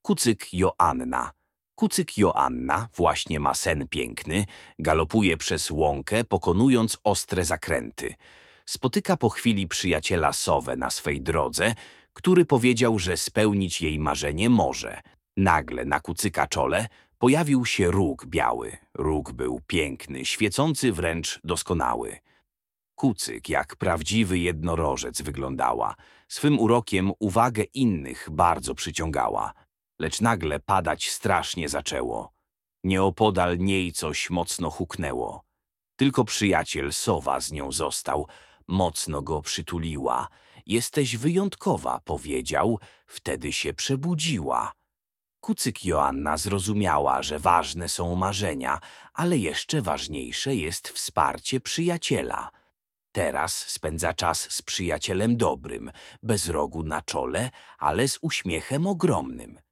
Kucyk Joanna. Kucyk Joanna właśnie ma sen piękny, galopuje przez łąkę, pokonując ostre zakręty. Spotyka po chwili przyjaciela Sowę na swej drodze, który powiedział, że spełnić jej marzenie może. Nagle na Kucyka czole pojawił się róg biały. Róg był piękny, świecący wręcz doskonały. Kucyk jak prawdziwy jednorożec wyglądała. Swym urokiem uwagę innych bardzo przyciągała. Lecz nagle padać strasznie zaczęło. Nieopodal niej coś mocno huknęło. Tylko przyjaciel Sowa z nią został. Mocno go przytuliła. Jesteś wyjątkowa, powiedział. Wtedy się przebudziła. Kucyk Joanna zrozumiała, że ważne są marzenia, ale jeszcze ważniejsze jest wsparcie przyjaciela. Teraz spędza czas z przyjacielem dobrym, bez rogu na czole, ale z uśmiechem ogromnym.